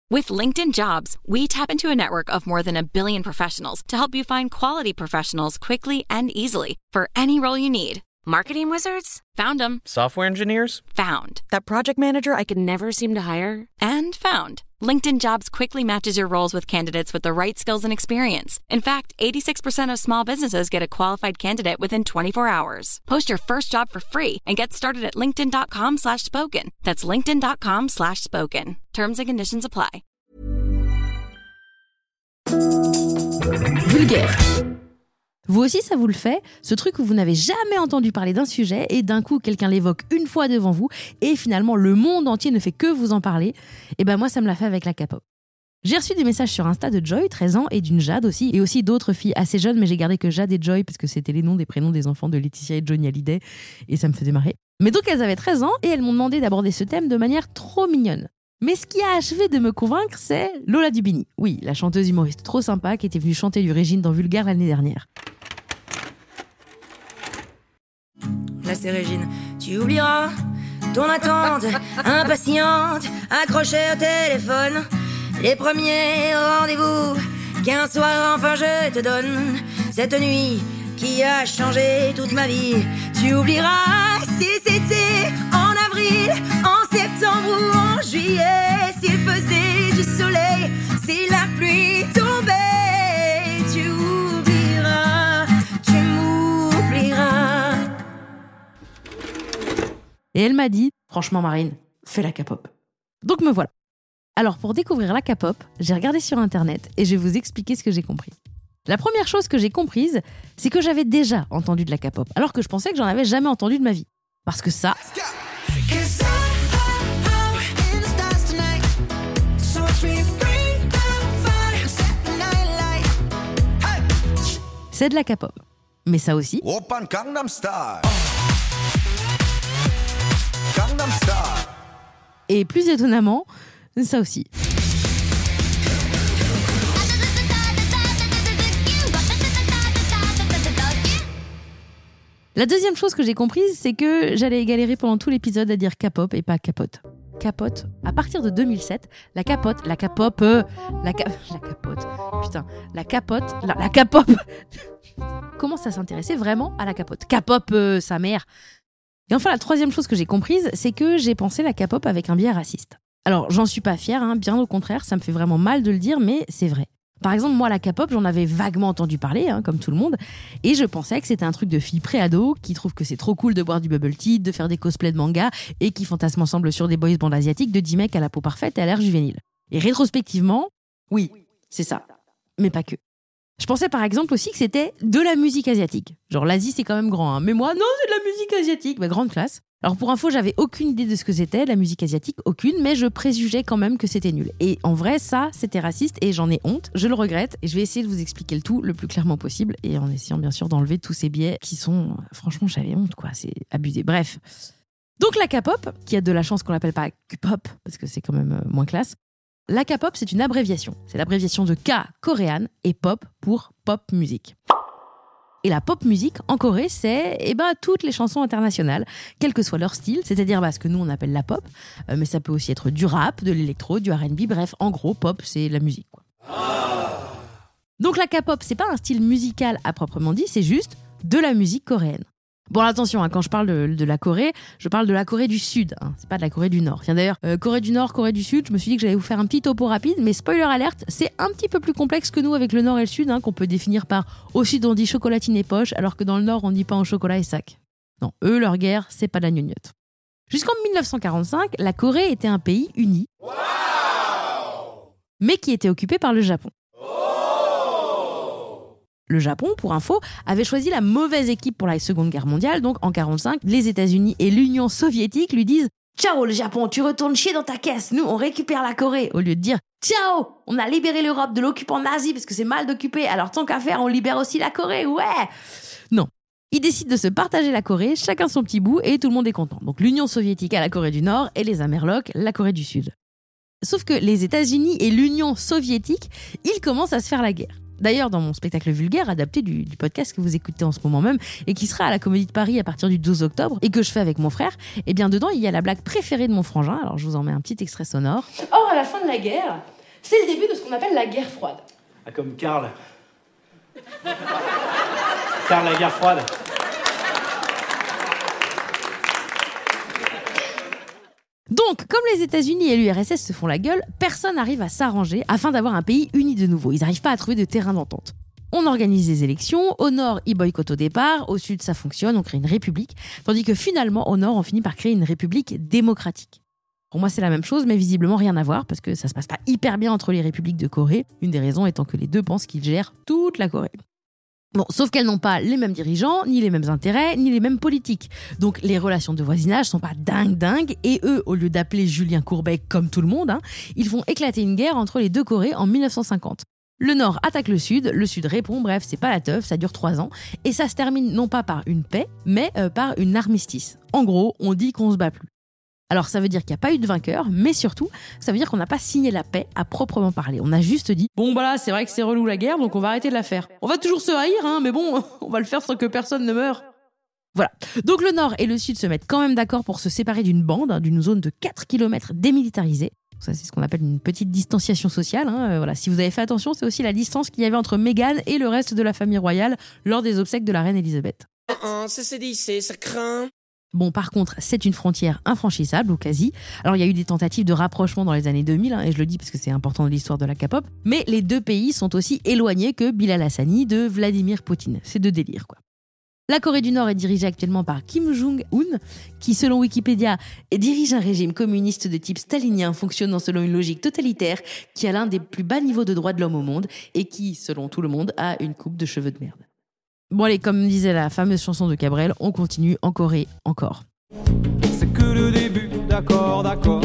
With LinkedIn Jobs, we tap into a network of more than 1 billion professionals to help you find quality professionals quickly and easily for any role you need. Marketing wizards? Found them. Software engineers? Found. That project manager I could never seem to hire? And found. LinkedIn Jobs quickly matches your roles with candidates with the right skills and experience. In fact, 86% of small businesses get a qualified candidate within 24 hours. Post your first job for free and get started at linkedin.com/spoken. That's linkedin.com/spoken. Terms and conditions apply. Vulgaire. Vous aussi, ça vous le fait, ce truc où vous n'avez jamais entendu parler d'un sujet et d'un coup, quelqu'un l'évoque une fois devant vous et finalement, le monde entier ne fait que vous en parler. Et ben moi, ça me l'a fait avec la K-pop. J'ai reçu des messages sur Insta de Joy, 13 ans, et d'une Jade aussi, et aussi d'autres filles assez jeunes, mais j'ai gardé que Jade et Joy parce que c'était les noms des prénoms des enfants de Laetitia et Johnny Hallyday, et ça me faisait marrer. Mais donc, elles avaient 13 ans et elles m'ont demandé d'aborder ce thème de manière trop mignonne. Mais ce qui a achevé de me convaincre, c'est Lola Dubini. Oui, la chanteuse humoriste trop sympa qui était venue chanter du Régine dans Vulgaire l'année dernière. Là c'est Régine, tu oublieras ton attente impatiente, accrochée au téléphone, les premiers rendez-vous qu'un soir enfin je te donne, cette nuit qui a changé toute ma vie. Tu oublieras si c'était en avril, en septembre ou en juillet, s'il faisait du soleil, si la pluie tombait. Tu oublieras, tu m'oublieras. Et elle m'a dit, franchement Marine, fais la K-pop. Donc me voilà. Alors pour découvrir la K-pop, j'ai regardé sur internet et je vais vous expliquer ce que j'ai compris. La première chose que j'ai comprise, c'est que j'avais déjà entendu de la K-pop, alors que je pensais que j'en avais jamais entendu de ma vie. Parce que ça, c'est de la K-pop. Mais ça aussi, et plus étonnamment, ça aussi. La deuxième chose que j'ai comprise, c'est que j'allais galérer pendant tout l'épisode à dire K-pop et pas capote. Capote. À partir de 2007, la capote, la K-pop, la K-pop commence à s'intéresser vraiment à la capote. K-pop, sa mère. Et enfin, la troisième chose que j'ai comprise, c'est que j'ai pensé la K-pop avec un biais raciste. Alors, j'en suis pas fière, bien au contraire, ça me fait vraiment mal de le dire, mais c'est vrai. Par exemple, moi, la K-pop, j'en avais vaguement entendu parler, comme tout le monde, et je pensais que c'était un truc de filles pré-ado qui trouvent que c'est trop cool de boire du bubble tea, de faire des cosplays de manga, et qui fantasment ensemble sur des boys bands asiatiques de 10 mecs à la peau parfaite et à l'air juvénile. Et rétrospectivement, oui, c'est ça. Mais pas que. Je pensais par exemple aussi que c'était de la musique asiatique. Genre l'Asie c'est quand même grand, mais moi non c'est de la musique asiatique, grande classe. Alors pour info j'avais aucune idée de ce que c'était la musique asiatique, aucune, mais je préjugeais quand même que c'était nul. Et en vrai ça c'était raciste et j'en ai honte, je le regrette et je vais essayer de vous expliquer le tout le plus clairement possible et en essayant bien sûr d'enlever tous ces biais qui sont, franchement j'avais honte quoi, c'est abusé. Bref. Donc la K-pop, qui a de la chance qu'on l'appelle pas K-pop parce que c'est quand même moins classe. La K-pop, c'est une abréviation. C'est l'abréviation de K, coréenne, et pop pour pop music. Et la pop music, en Corée, c'est toutes les chansons internationales, quel que soit leur style, c'est-à-dire ce que nous, on appelle la pop, mais ça peut aussi être du rap, de l'électro, du R&B, bref, en gros, pop, c'est la musique, quoi. Donc la K-pop, c'est pas un style musical à proprement dit, c'est juste de la musique coréenne. Bon, attention, quand je parle de la Corée, je parle de la Corée du Sud, c'est pas de la Corée du Nord. Tiens, d'ailleurs, Corée du Nord, Corée du Sud, je me suis dit que j'allais vous faire un petit topo rapide, mais spoiler alerte, c'est un petit peu plus complexe que nous avec le Nord et le Sud, qu'on peut définir par au Sud on dit chocolatine et poche, alors que dans le Nord on dit pain au chocolat et sac. Non, eux, leur guerre, c'est pas de la gnognotte. Jusqu'en 1945, la Corée était un pays uni, mais qui était occupé par le Japon. Le Japon, pour info, avait choisi la mauvaise équipe pour la Seconde Guerre mondiale. Donc, en 1945, les États-Unis et l'Union soviétique lui disent « Ciao le Japon, tu retournes chier dans ta caisse, nous on récupère la Corée !» Au lieu de dire « Ciao, on a libéré l'Europe de l'occupant nazi parce que c'est mal d'occuper, alors tant qu'à faire, on libère aussi la Corée, ouais !» Non. Ils décident de se partager la Corée, chacun son petit bout, et tout le monde est content. Donc, l'Union soviétique a la Corée du Nord et les Amerlocs, la Corée du Sud. Sauf que les États-Unis et l'Union soviétique, ils commencent à se faire la guerre. D'ailleurs, dans mon spectacle vulgaire, adapté du podcast que vous écoutez en ce moment même, et qui sera à la Comédie de Paris à partir du 12 octobre, et que je fais avec mon frère, dedans, il y a la blague préférée de mon frangin. Alors, je vous en mets un petit extrait sonore. Or, à la fin de la guerre, c'est le début de ce qu'on appelle la guerre froide. Ah, comme Karl. Karl, la guerre froide. Donc, comme les États-Unis et l'URSS se font la gueule, personne n'arrive à s'arranger afin d'avoir un pays uni de nouveau. Ils n'arrivent pas à trouver de terrain d'entente. On organise des élections, au nord, ils boycottent au départ, au sud, ça fonctionne, on crée une république, tandis que finalement, au nord, on finit par créer une république démocratique. Pour moi, c'est la même chose, mais visiblement rien à voir, parce que ça se passe pas hyper bien entre les républiques de Corée, une des raisons étant que les deux pensent qu'ils gèrent toute la Corée. Bon, sauf qu'elles n'ont pas les mêmes dirigeants, ni les mêmes intérêts, ni les mêmes politiques. Donc les relations de voisinage sont pas dingues, et eux, au lieu d'appeler Julien Courbet comme tout le monde, ils font éclater une guerre entre les deux Corées en 1950. Le Nord attaque le Sud répond, bref, c'est pas la teuf, ça dure 3 ans, et ça se termine non pas par une paix, mais par une armistice. En gros, on dit qu'on se bat plus. Alors ça veut dire qu'il n'y a pas eu de vainqueur, mais surtout, ça veut dire qu'on n'a pas signé la paix à proprement parler. On a juste dit, bon bah là, c'est vrai que c'est relou la guerre, donc on va arrêter de la faire. On va toujours se haïr, mais bon, on va le faire sans que personne ne meure. Voilà. Donc le Nord et le Sud se mettent quand même d'accord pour se séparer d'une bande, d'une zone de 4 km démilitarisée. Ça, c'est ce qu'on appelle une petite distanciation sociale. Voilà. Si vous avez fait attention, c'est aussi la distance qu'il y avait entre Meghan et le reste de la famille royale lors des obsèques de la reine Elisabeth. Ça craint. Bon, par contre, c'est une frontière infranchissable, ou quasi. Alors, il y a eu des tentatives de rapprochement dans les années 2000, et je le dis parce que c'est important de l'histoire de la K-pop, mais les deux pays sont aussi éloignés que Bilal Hassani de Vladimir Poutine. C'est de délire, quoi. La Corée du Nord est dirigée actuellement par Kim Jong-un, qui, selon Wikipédia, dirige un régime communiste de type stalinien fonctionnant selon une logique totalitaire, qui a l'un des plus bas niveaux de droits de l'homme au monde, et qui, selon tout le monde, a une coupe de cheveux de merde. Bon allez, comme disait la fameuse chanson de Cabrel, on continue en Corée encore. C'est que le début, d'accord.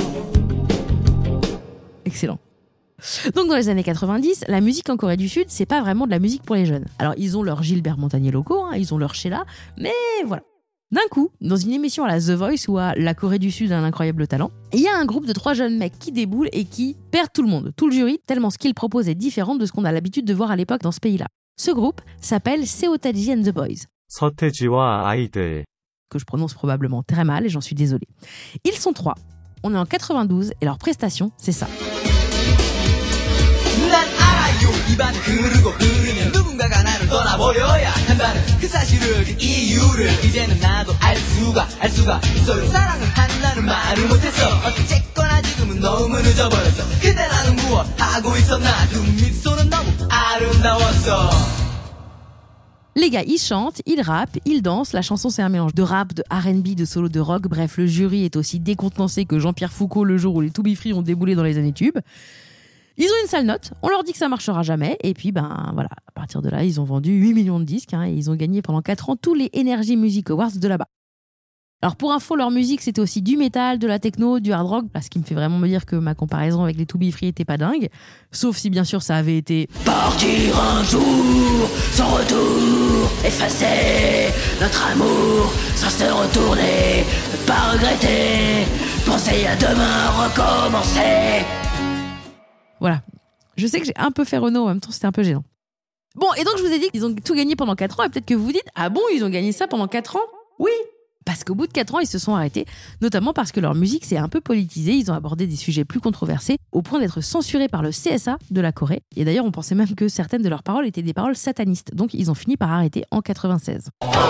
Excellent. Donc dans les années 90, la musique en Corée du Sud, c'est pas vraiment de la musique pour les jeunes. Alors ils ont leur Gilbert Montagnier locaux, ils ont leur Sheila, mais voilà. D'un coup, dans une émission à la The Voice ou à La Corée du Sud a un incroyable talent, il y a un groupe de 3 jeunes mecs qui déboulent et qui perdent tout le monde, tout le jury, tellement ce qu'ils proposent est différent de ce qu'on a l'habitude de voir à l'époque dans ce pays-là. Ce groupe s'appelle Seotaji and the Boys. 서태지와 아이들. Que je prononce probablement très mal et j'en suis désolée. Ils sont 3. On est en 92 et leur prestation, c'est ça. Les gars, ils chantent, ils rappent, ils dansent. La chanson, c'est un mélange de rap, de R&B, de solo, de rock. Bref, le jury est aussi décontenancé que Jean-Pierre Foucault le jour où les To Be Free ont déboulé dans les années tubes. Ils ont une sale note, on leur dit que ça marchera jamais, et puis voilà, à partir de là, ils ont vendu 8 millions de disques, et ils ont gagné pendant 4 ans tous les Energy Music Awards de là-bas. Alors pour info, leur musique, c'était aussi du métal, de la techno, du hard rock, ce qui me fait vraiment me dire que ma comparaison avec les To Be Free était pas dingue, sauf si bien sûr ça avait été partir un jour, sans retour, effacer notre amour, sans se retourner, ne pas regretter, penser à demain, recommencer. Voilà. Je sais que j'ai un peu fait Renaud, en même temps c'était un peu gênant. Bon, et donc je vous ai dit qu'ils ont tout gagné pendant 4 ans, et peut-être que vous vous dites, ah bon, ils ont gagné ça pendant 4 ans ? Oui, parce qu'au bout de 4 ans, ils se sont arrêtés, notamment parce que leur musique s'est un peu politisée, ils ont abordé des sujets plus controversés, au point d'être censurés par le CSA de la Corée. Et d'ailleurs, on pensait même que certaines de leurs paroles étaient des paroles satanistes, donc ils ont fini par arrêter en 96.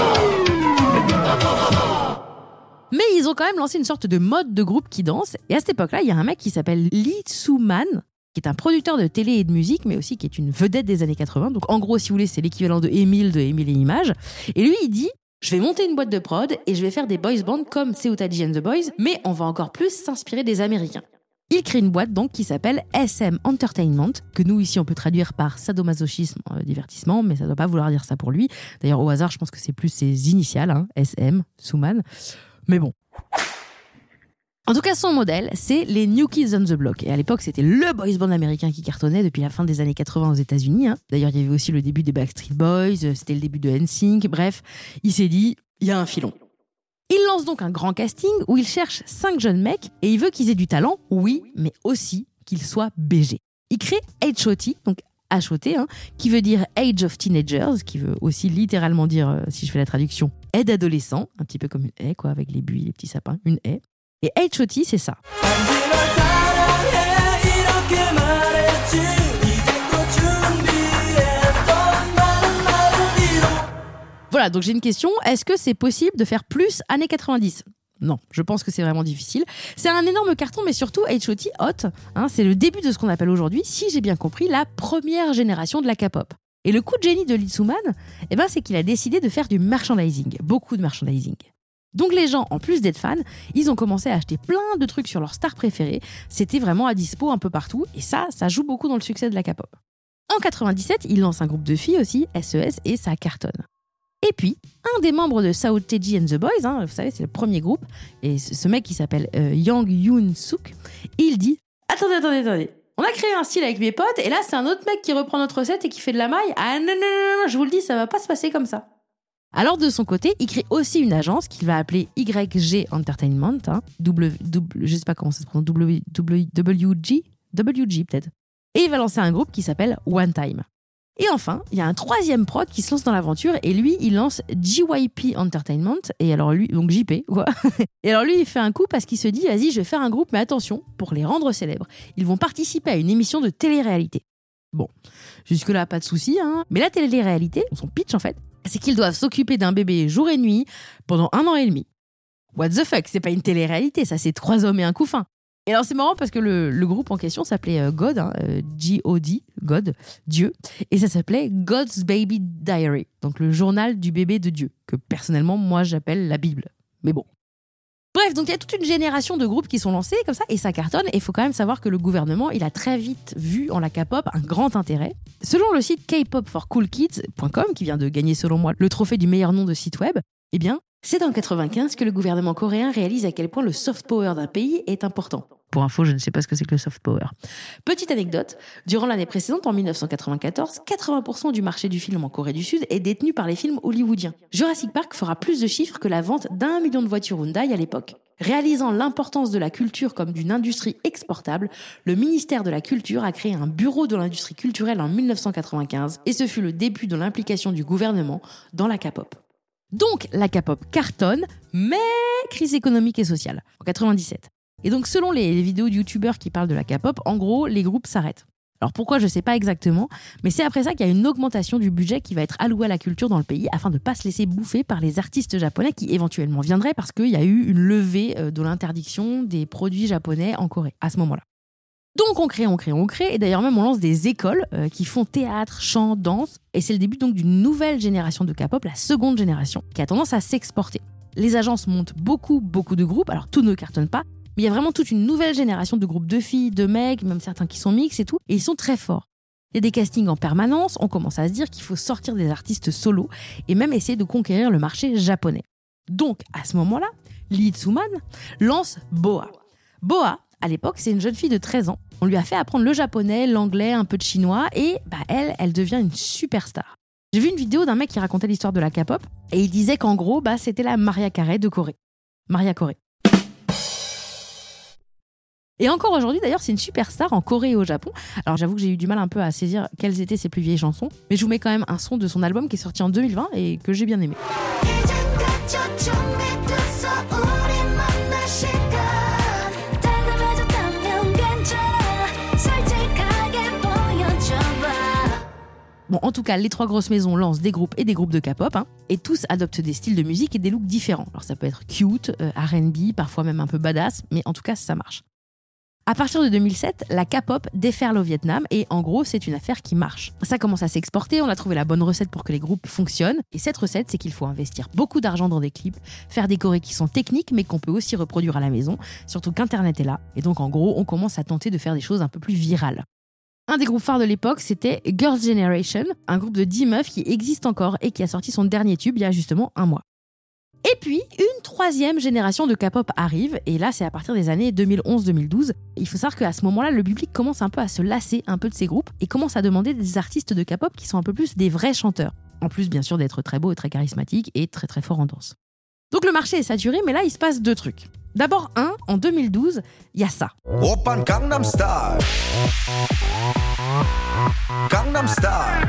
Mais ils ont quand même lancé une sorte de mode de groupe qui danse, et à cette époque-là, il y a un mec qui s'appelle Lee Soo-man, qui est un producteur de télé et de musique, mais aussi qui est une vedette des années 80. Donc en gros, si vous voulez, c'est l'équivalent de Émile et Images. Et lui, il dit, je vais monter une boîte de prod et je vais faire des boys bands comme Seotaji and the Boys, mais on va encore plus s'inspirer des Américains. Il crée une boîte donc qui s'appelle SM Entertainment, que nous ici on peut traduire par sadomasochisme, divertissement, mais ça ne doit pas vouloir dire ça pour lui. D'ailleurs au hasard, je pense que c'est plus ses initiales, SM, Soo-man. Mais bon. En tout cas, son modèle, c'est les New Kids on the Block. Et à l'époque, c'était le boys band américain qui cartonnait depuis la fin des années 80 aux États-Unis. D'ailleurs, il y avait aussi le début des Backstreet Boys, c'était le début de NSYNC. Bref, il s'est dit, il y a un filon. Il lance donc un grand casting où il cherche 5 jeunes mecs et il veut qu'ils aient du talent, oui, mais aussi qu'ils soient BG. Il crée HOT, donc HOT, qui veut dire Age of Teenagers, qui veut aussi littéralement dire, si je fais la traduction, haie d'adolescent, un petit peu comme une haie, quoi, avec les buis et les petits sapins, une haie. Et HOT, c'est ça. voilà, donc j'ai une question. Est-ce que c'est possible de faire plus années 90 ? Non, je pense que c'est vraiment difficile. C'est un énorme carton, mais surtout H.O.T. Hot, c'est le début de ce qu'on appelle aujourd'hui, si j'ai bien compris, la première génération de la K-pop. Et le coup de génie de Lee Soo-man, c'est qu'il a décidé de faire du merchandising, beaucoup de merchandising. Donc les gens, en plus d'être fans, ils ont commencé à acheter plein de trucs sur leurs stars préférées. C'était vraiment à dispo un peu partout, et ça joue beaucoup dans le succès de la K-pop. En 97, il lance un groupe de filles aussi, SES, et ça cartonne. Et puis, un des membres de Sao Taiji and the Boys, vous savez, c'est le premier groupe, et ce mec qui s'appelle Yang Yoon-suk, il dit « Attendez, on a créé un style avec mes potes, et là, c'est un autre mec qui reprend notre recette et qui fait de la maille. Ah non, je vous le dis, ça va pas se passer comme ça. » Alors, de son côté, il crée aussi une agence qu'il va appeler YG Entertainment, je sais pas comment ça se prononce, WG peut-être. Et il va lancer un groupe qui s'appelle One Time. Et enfin, il y a un troisième prod qui se lance dans l'aventure et lui, il lance JYP Entertainment. Et alors lui, donc JP, quoi. Et alors lui, il fait un coup parce qu'il se dit, vas-y, je vais faire un groupe, mais attention, pour les rendre célèbres, ils vont participer à une émission de télé-réalité. Bon, jusque-là, pas de souci, Mais la télé-réalité, son pitch en fait, c'est qu'ils doivent s'occuper d'un bébé jour et nuit pendant 1 an et demi. What the fuck, c'est pas une télé-réalité, ça c'est 3 hommes et un couffin. Et alors c'est marrant parce que le groupe en question s'appelait God, G-O-D, God, Dieu, et ça s'appelait God's Baby Diary, donc le journal du bébé de Dieu, que personnellement moi j'appelle la Bible, mais bon. Bref, donc il y a toute une génération de groupes qui sont lancés comme ça, et ça cartonne, et il faut quand même savoir que le gouvernement, il a très vite vu en la K-pop un grand intérêt. Selon le site kpopforcoolkids.com, qui vient de gagner selon moi le trophée du meilleur nom de site web, c'est en 95 que le gouvernement coréen réalise à quel point le soft power d'un pays est important. Pour info, je ne sais pas ce que c'est que le soft power. Petite anecdote, durant l'année précédente, en 1994, 80% du marché du film en Corée du Sud est détenu par les films hollywoodiens. Jurassic Park fera plus de chiffres que la vente d'1 million de voitures Hyundai à l'époque. Réalisant l'importance de la culture comme d'une industrie exportable, le ministère de la Culture a créé un bureau de l'industrie culturelle en 1995 et ce fut le début de l'implication du gouvernement dans la K-pop. Donc, la K-pop cartonne, mais crise économique et sociale, en 97. Et donc, selon les vidéos de youtubeurs qui parlent de la K-pop, en gros, les groupes s'arrêtent. Alors pourquoi, je ne sais pas exactement, mais c'est après ça qu'il y a une augmentation du budget qui va être alloué à la culture dans le pays afin de ne pas se laisser bouffer par les artistes japonais qui éventuellement viendraient parce qu'il y a eu une levée de l'interdiction des produits japonais en Corée à ce moment-là. Donc on crée, et d'ailleurs même on lance des écoles qui font théâtre, chant, danse, et c'est le début donc d'une nouvelle génération de K-pop, la seconde génération, qui a tendance à s'exporter. Les agences montent beaucoup de groupes, alors tout ne cartonne pas, mais il y a vraiment toute une nouvelle génération de groupes de filles, de mecs, même certains qui sont mix et tout, et ils sont très forts. Il y a des castings en permanence, on commence à se dire qu'il faut sortir des artistes solos et même essayer de conquérir le marché japonais. Donc à ce moment-là, Lee Soo-man lance BoA. BoA, à l'époque, c'est une jeune fille de 13 ans. On lui a fait apprendre le japonais, l'anglais, un peu de chinois et elle devient une superstar. J'ai vu une vidéo d'un mec qui racontait l'histoire de la K-pop et il disait qu'en gros, c'était la Mariah Carey de Corée. Mariah Carey. Et encore aujourd'hui, d'ailleurs, c'est une superstar en Corée et au Japon. Alors j'avoue que j'ai eu du mal un peu à saisir quelles étaient ses plus vieilles chansons, mais je vous mets quand même un son de son album qui est sorti en 2020 et que j'ai bien aimé. Bon, en tout cas, les 3 grosses maisons lancent des groupes et des groupes de K-pop, et tous adoptent des styles de musique et des looks différents. Alors ça peut être cute, R&B, parfois même un peu badass, mais en tout cas, ça marche. À partir de 2007, la K-pop déferle au Vietnam et en gros, c'est une affaire qui marche. Ça commence à s'exporter, on a trouvé la bonne recette pour que les groupes fonctionnent. Et cette recette, c'est qu'il faut investir beaucoup d'argent dans des clips, faire des chorés qui sont techniques mais qu'on peut aussi reproduire à la maison, surtout qu'Internet est là. Et donc en gros, on commence à tenter de faire des choses un peu plus virales. Un des groupes phares de l'époque, c'était Girls' Generation, un groupe de 10 meufs qui existe encore et qui a sorti son dernier tube il y a justement 1 mois. Et puis, une 3e génération de K-pop arrive, et là, c'est à partir des années 2011-2012. Il faut savoir qu'à ce moment-là, le public commence un peu à se lasser un peu de ces groupes et commence à demander des artistes de K-pop qui sont un peu plus des vrais chanteurs. En plus, bien sûr, d'être très beaux et très charismatiques et très très forts en danse. Donc le marché est saturé, mais là, il se passe 2 trucs. D'abord, en 2012, il y a ça. Oppan Gangnam Style. Gangnam Style.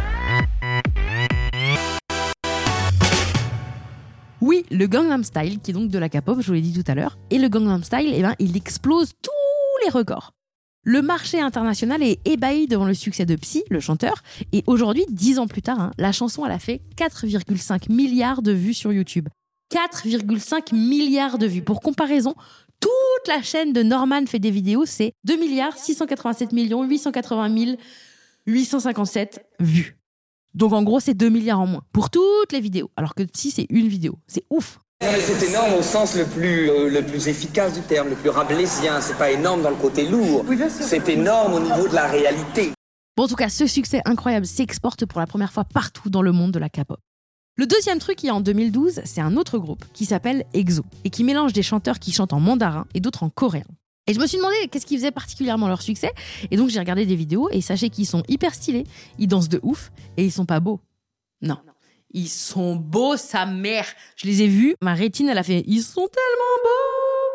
Oui, le Gangnam Style, qui est donc de la K-pop, je vous l'ai dit tout à l'heure. Et le Gangnam Style, il explose tous les records. Le marché international est ébahi devant le succès de Psy, le chanteur. Et aujourd'hui, 10 ans plus tard, la chanson elle a fait 4,5 milliards de vues sur YouTube. 4,5 milliards de vues. Pour comparaison, toute la chaîne de Norman fait des vidéos, c'est 2 687 880 857 vues. Donc en gros, c'est 2 milliards en moins pour toutes les vidéos. Alors que Psy, c'est une vidéo. C'est ouf. C'est énorme au sens le plus efficace du terme, le plus rabelaisien. C'est pas énorme dans le côté lourd. Oui, bien sûr. C'est énorme au niveau de la réalité. Bon, en tout cas, ce succès incroyable s'exporte pour la première fois partout dans le monde de la K-pop. Le deuxième truc qu'il y a en 2012, c'est un autre groupe qui s'appelle EXO et qui mélange des chanteurs qui chantent en mandarin et d'autres en coréen. Et je me suis demandé qu'est-ce qui faisait particulièrement leur succès. Et donc j'ai regardé des vidéos et sachez qu'ils sont hyper stylés, ils dansent de ouf et ils sont pas beaux. Non. Ils sont beaux, sa mère. Je les ai vus, ma rétine, elle a fait « Ils sont tellement beaux !»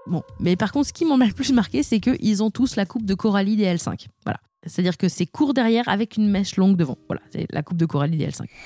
Bon, mais par contre, ce qui m'a le plus marqué, c'est qu'ils ont tous la coupe de Coralie des L5. Voilà. C'est-à-dire que c'est court derrière avec une mèche longue devant. Voilà, c'est la coupe de Coralie des L5.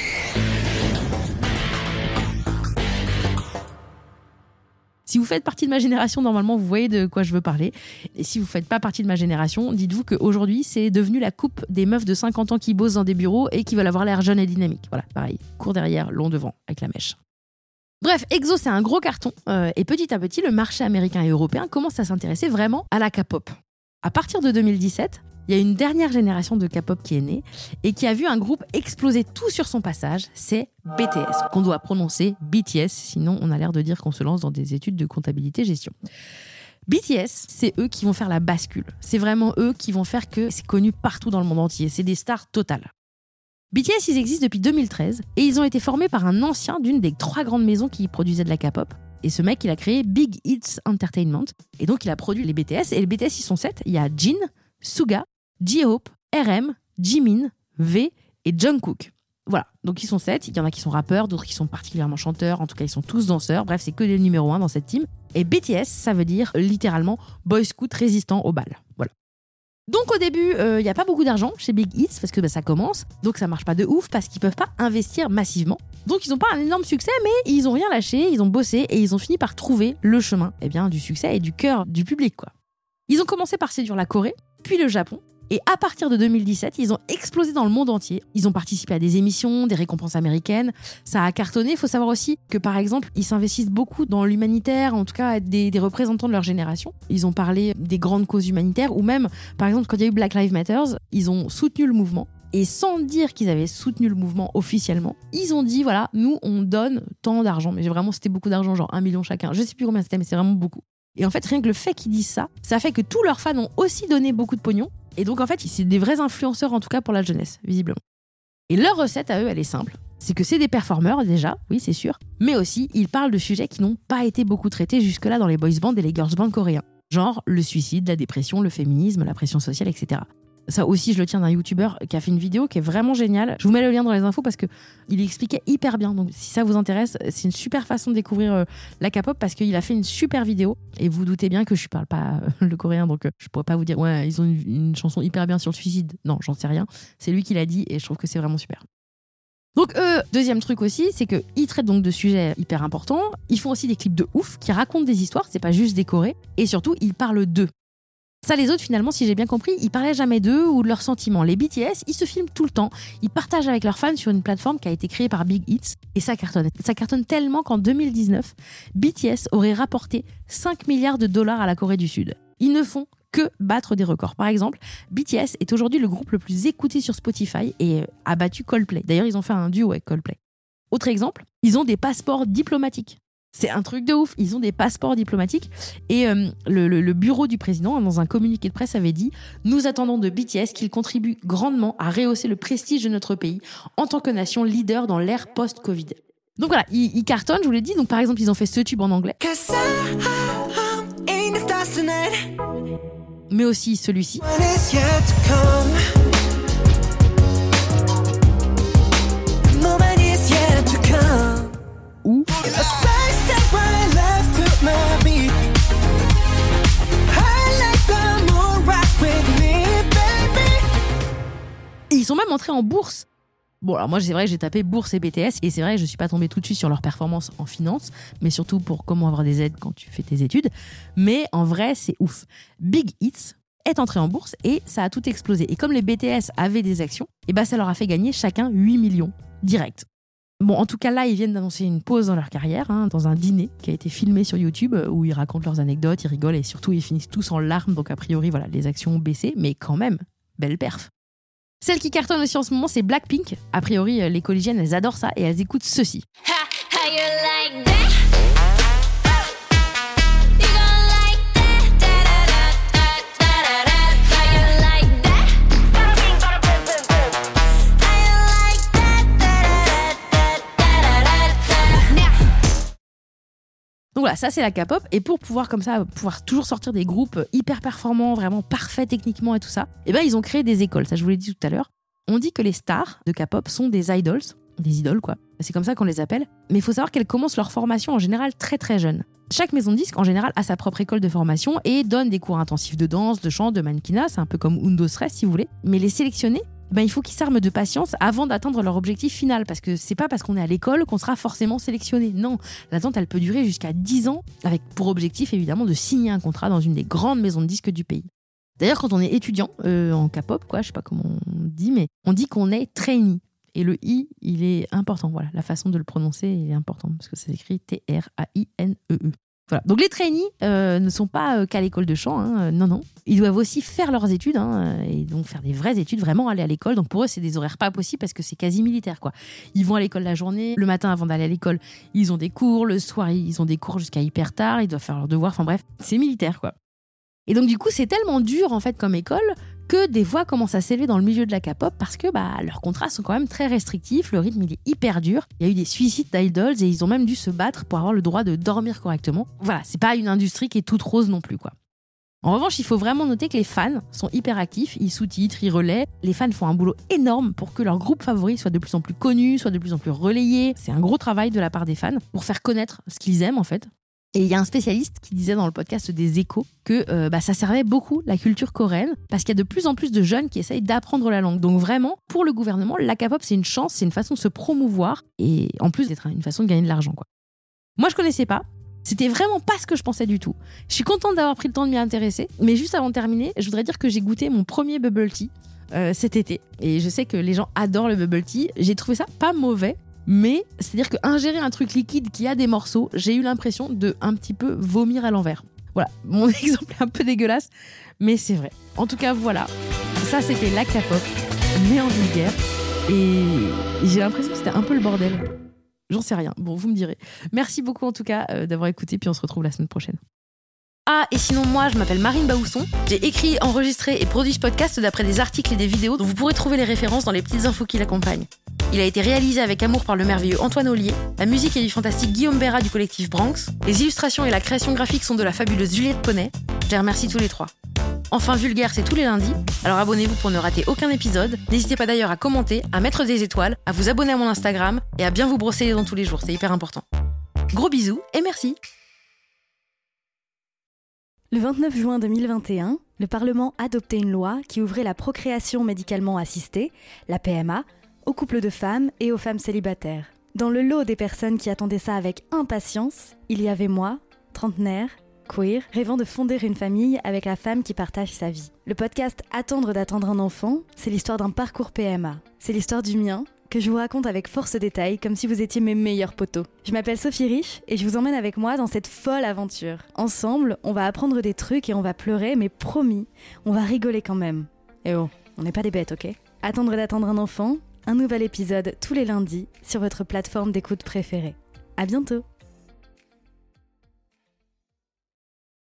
Si vous faites partie de ma génération, normalement, vous voyez de quoi je veux parler. Et si vous ne faites pas partie de ma génération, dites-vous qu'aujourd'hui, c'est devenu la coupe des meufs de 50 ans qui bossent dans des bureaux et qui veulent avoir l'air jeunes et dynamiques. Voilà, pareil, court derrière, long devant, avec la mèche. Bref, EXO, c'est un gros carton. Et petit à petit, le marché américain et européen commence à s'intéresser vraiment à la K-pop. À partir de 2017, il y a une dernière génération de K-pop qui est née et qui a vu un groupe exploser tout sur son passage, c'est BTS, qu'on doit prononcer BTS, sinon on a l'air de dire qu'on se lance dans des études de comptabilité-gestion. BTS, c'est eux qui vont faire la bascule. C'est vraiment eux qui vont faire que c'est connu partout dans le monde entier. C'est des stars totales. BTS, ils existent depuis 2013 et ils ont été formés par un ancien d'une des 3 grandes maisons qui produisaient de la K-pop. Et ce mec, il a créé Big Hits Entertainment. Et donc, il a produit les BTS. Et les BTS, ils sont 7. Il y a Jin, Suga, J-Hope, RM, Jimin, V et Jungkook. Voilà, donc ils sont 7. Il y en a qui sont rappeurs, d'autres qui sont particulièrement chanteurs. En tout cas, ils sont tous danseurs. Bref, c'est que les numéros 1 dans cette team. Et BTS, ça veut dire littéralement Boy Scout résistant aux balles. Voilà. Donc au début, il n'y a pas beaucoup d'argent chez Big Hits parce que ça commence. Donc ça marche pas de ouf parce qu'ils peuvent pas investir massivement. Donc ils n'ont pas un énorme succès, mais ils ont rien lâché, ils ont bossé et ils ont fini par trouver le chemin du succès et du cœur du public, quoi. Ils ont commencé par séduire la Corée, puis le Japon. Et à partir de 2017, ils ont explosé dans le monde entier. Ils ont participé à des émissions, des récompenses américaines. Ça a cartonné. Il faut savoir aussi que, par exemple, ils s'investissent beaucoup dans l'humanitaire, en tout cas être des représentants de leur génération. Ils ont parlé des grandes causes humanitaires ou même, par exemple, quand il y a eu Black Lives Matter, ils ont soutenu le mouvement. Et sans dire qu'ils avaient soutenu le mouvement officiellement, ils ont dit, voilà, nous, on donne tant d'argent. Mais vraiment, c'était beaucoup d'argent, genre 1 million chacun. Je sais plus combien c'était, mais c'est vraiment beaucoup. Et en fait, rien que le fait qu'ils disent ça, ça fait que tous leurs fans ont aussi donné beaucoup de pognon. Et donc, en fait, c'est des vrais influenceurs, en tout cas pour la jeunesse, visiblement. Et leur recette à eux, elle est simple. C'est que c'est des performeurs, déjà, oui, c'est sûr. Mais aussi, ils parlent de sujets qui n'ont pas été beaucoup traités jusque-là dans les boys bands et les girls bands coréens. Genre le suicide, la dépression, le féminisme, la pression sociale, etc. Ça aussi, je le tiens d'un youtubeur qui a fait une vidéo qui est vraiment géniale. Je vous mets le lien dans les infos parce qu'il expliquait hyper bien. Donc si ça vous intéresse, c'est une super façon de découvrir la K-pop parce qu'il a fait une super vidéo. Et vous doutez bien que je parle pas le coréen, donc je pourrais pas vous dire ouais, ils ont une chanson hyper bien sur le suicide. Non, j'en sais rien. C'est lui qui l'a dit et je trouve que c'est vraiment super. Donc deuxième truc aussi, c'est qu'ils traitent donc de sujets hyper importants. Ils font aussi des clips de ouf qui racontent des histoires, c'est pas juste décoré. Et surtout, ils parlent d'eux. Ça, les autres, finalement, si j'ai bien compris, ils parlaient jamais d'eux ou de leurs sentiments. Les BTS, ils se filment tout le temps. Ils partagent avec leurs fans sur une plateforme qui a été créée par Big Hits. Et ça cartonne. Ça cartonne tellement qu'en 2019, BTS aurait rapporté 5 milliards de dollars à la Corée du Sud. Ils ne font que battre des records. Par exemple, BTS est aujourd'hui le groupe le plus écouté sur Spotify et a battu Coldplay. D'ailleurs, ils ont fait un duo avec Coldplay. Autre exemple, ils ont des passeports diplomatiques. C'est un truc de ouf. Ils ont des passeports diplomatiques. Et le bureau du président, dans un communiqué de presse, avait dit « Nous attendons de BTS qu'il contribue grandement à rehausser le prestige de notre pays en tant que nation leader dans l'ère post-Covid. » Donc voilà, ils cartonnent, je vous l'ai dit. Donc par exemple, ils ont fait ce tube en anglais. Mais aussi celui-ci. Ou ils sont même entrés en bourse. Bon, alors moi, c'est vrai que j'ai tapé bourse et BTS, et c'est vrai que je suis pas tombée tout de suite sur leur performance en finance, mais surtout pour comment avoir des aides quand tu fais tes études. Mais en vrai, c'est ouf. Big Hits, est entré en bourse et ça a tout explosé. Et comme les BTS avaient des actions, ça leur a fait gagner chacun 8 millions direct. Bon, en tout cas, là, ils viennent d'annoncer une pause dans leur carrière, dans un dîner qui a été filmé sur YouTube, où ils racontent leurs anecdotes, ils rigolent et surtout, ils finissent tous en larmes. Donc, a priori, voilà, les actions ont baissé, mais quand même, belle perf. Celle qui cartonne aussi en ce moment, c'est Blackpink. A priori, les collégiennes, elles adorent ça et elles écoutent ceci. Donc voilà, ça c'est la K-pop. Et pour pouvoir comme ça, pouvoir toujours sortir des groupes hyper performants, vraiment parfaits techniquement et tout ça, ils ont créé des écoles. Ça, je vous l'ai dit tout à l'heure. On dit que les stars de K-pop sont des idoles quoi. C'est comme ça qu'on les appelle. Mais il faut savoir qu'elles commencent leur formation en général très très jeunes. Chaque maison de disques, en général, a sa propre école de formation et donne des cours intensifs de danse, de chant, de mannequinat. C'est un peu comme Undo Stress si vous voulez. Mais les sélectionnés, il faut qu'ils s'arment de patience avant d'atteindre leur objectif final. Parce que c'est pas parce qu'on est à l'école qu'on sera forcément sélectionné. Non, l'attente, elle peut durer jusqu'à 10 ans, avec pour objectif évidemment de signer un contrat dans une des grandes maisons de disques du pays. D'ailleurs, quand on est étudiant en K-pop, je sais pas comment on dit, mais on dit qu'on est trainee. Et le I, il est important. Voilà, la façon de le prononcer, il est important parce que ça s'écrit T-R-A-I-N-E-E. Voilà. Donc les trainees ne sont pas qu'à l'école de chant, non. Ils doivent aussi faire leurs études et donc faire des vraies études, vraiment aller à l'école. Donc pour eux, c'est des horaires pas possibles parce que c'est quasi militaire, quoi. Ils vont à l'école la journée, le matin avant d'aller à l'école, ils ont des cours, le soir ils ont des cours jusqu'à hyper tard, ils doivent faire leurs devoirs, enfin bref, c'est militaire, quoi. Et donc du coup, c'est tellement dur en fait comme école que des voix commencent à s'élever dans le milieu de la K-pop parce que leurs contrats sont quand même très restrictifs, le rythme il est hyper dur, il y a eu des suicides d'idols et ils ont même dû se battre pour avoir le droit de dormir correctement. Voilà, c'est pas une industrie qui est toute rose non plus, quoi. En revanche, il faut vraiment noter que les fans sont hyper actifs, ils sous-titrent, ils relaient. Les fans font un boulot énorme pour que leur groupe favori soit de plus en plus connu, soit de plus en plus relayé. C'est un gros travail de la part des fans pour faire connaître ce qu'ils aiment en fait. Et il y a un spécialiste qui disait dans le podcast des Échos que ça servait beaucoup la culture coréenne parce qu'il y a de plus en plus de jeunes qui essayent d'apprendre la langue. Donc vraiment, pour le gouvernement, la K-pop, c'est une chance, c'est une façon de se promouvoir et en plus d'être une façon de gagner de l'argent, quoi. Moi, je connaissais pas. C'était vraiment pas ce que je pensais du tout. Je suis contente d'avoir pris le temps de m'y intéresser. Mais juste avant de terminer, je voudrais dire que j'ai goûté mon premier bubble tea cet été. Et je sais que les gens adorent le bubble tea. J'ai trouvé ça pas mauvais. Mais c'est-à-dire qu'ingérer un truc liquide qui a des morceaux, j'ai eu l'impression de un petit peu vomir à l'envers. Voilà, mon exemple est un peu dégueulasse, mais c'est vrai. En tout cas, voilà. Ça, c'était la K-pop, mais en vulgaire. Et j'ai l'impression que c'était un peu le bordel. J'en sais rien. Bon, vous me direz. Merci beaucoup en tout cas d'avoir écouté, puis on se retrouve la semaine prochaine. Ah, et sinon, moi, je m'appelle Marine Baousson. J'ai écrit, enregistré et produit ce podcast d'après des articles et des vidéos dont vous pourrez trouver les références dans les petites infos qui l'accompagnent. Il a été réalisé avec amour par le merveilleux Antoine Ollier. La musique est du fantastique Guillaume Béra du collectif Branx. Les illustrations et la création graphique sont de la fabuleuse Juliette Poney. Je les remercie tous les trois. Enfin, Vulgaire, c'est tous les lundis. Alors abonnez-vous pour ne rater aucun épisode. N'hésitez pas d'ailleurs à commenter, à mettre des étoiles, à vous abonner à mon Instagram et à bien vous brosser les dents tous les jours. C'est hyper important. Gros bisous et merci. Le 29 juin 2021, le Parlement adoptait une loi qui ouvrait la procréation médicalement assistée, la PMA, aux couples de femmes et aux femmes célibataires. Dans le lot des personnes qui attendaient ça avec impatience, il y avait moi, trentenaire, queer, rêvant de fonder une famille avec la femme qui partage sa vie. Le podcast Attendre d'attendre un enfant, c'est l'histoire d'un parcours PMA. C'est l'histoire du mien, que je vous raconte avec force détail, comme si vous étiez mes meilleurs potos. Je m'appelle Sophie Rich et je vous emmène avec moi dans cette folle aventure. Ensemble, on va apprendre des trucs et on va pleurer, mais promis, on va rigoler quand même. Et oh, on n'est pas des bêtes, ok ? Attendre d'attendre un enfant, un nouvel épisode tous les lundis sur votre plateforme d'écoute préférée. À bientôt.